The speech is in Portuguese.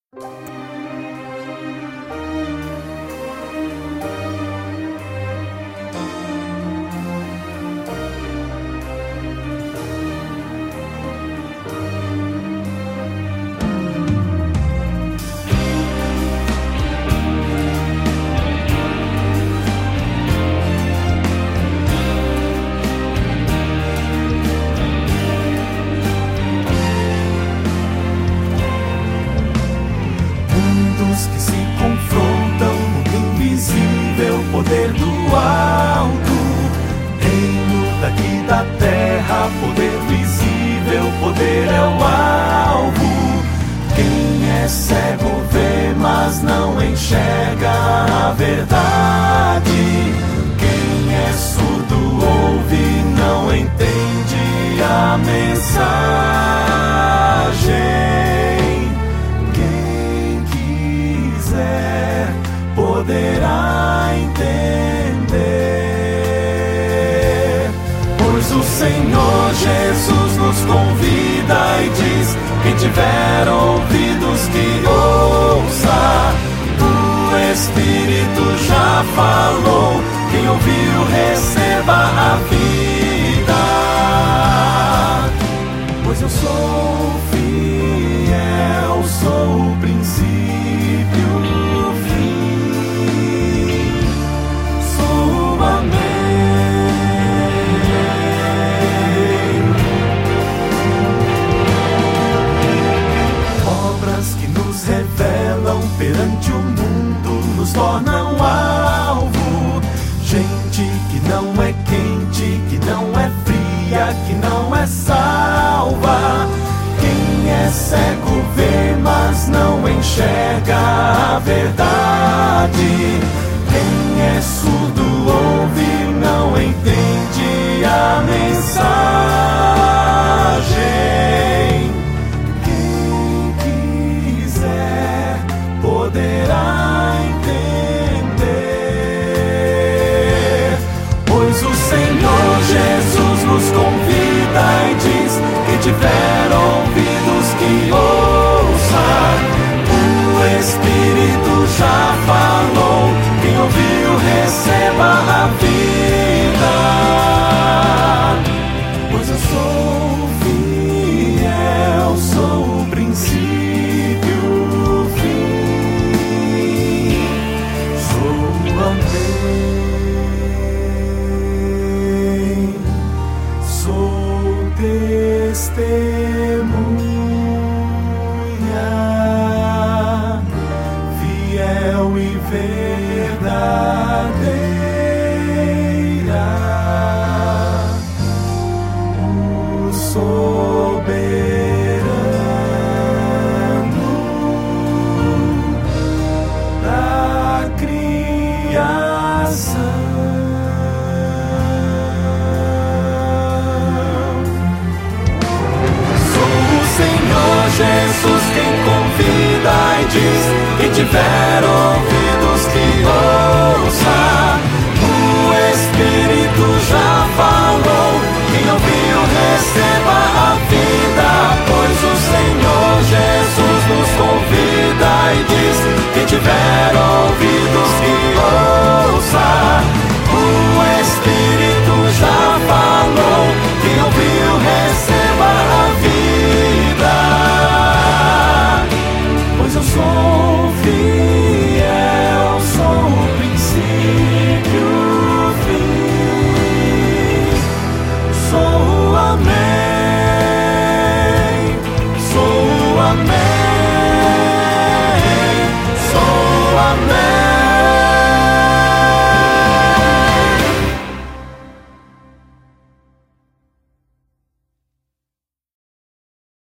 Poder do alto, reino daqui da terra, poder visível, poder é o alvo. Quem é cego vê, mas não enxerga a verdade. Quem é surdo ouve, não entende a mensagem. Quem quiser poderá entender, pois o Senhor Jesus nos convida e diz: quem tiver ouvidos que ouça. O Espírito já falou, quem ouviu receba a vida. Pois eu sou fiel, sou o princípio, o fim, sou o amém. Obras que nos revelam perante o mundo, nos tornam alvo. Gente que não é quente, que não é fria, que não é salva. Quem é cego vê, mas não enxerga a verdade. Quem é surdo ouve, não entende a mensagem. Quem quiser poderá entender, pois o Senhor Jesus nos convida e diz: quem tiver ouvidos que ouça. O Espírito já falou, quem ouviu receba a vida. Pois eu sou fiel, sou o princípio, o fim, sou o amém, sou testemunha fiel e verdadeira, o soberano da criação. Jesus quem convida e diz: quem tiver ouvidos que ouça. O Espírito já falou, quem ouviu receba a vida. Pois o Senhor Jesus nos convida e diz: quem tiver ouvidos que ouça. O Espírito já falou, quem ouviu receba a vida. Pois eu sou fiel, sou o princípio, o fim, sou o amém, sou o amém.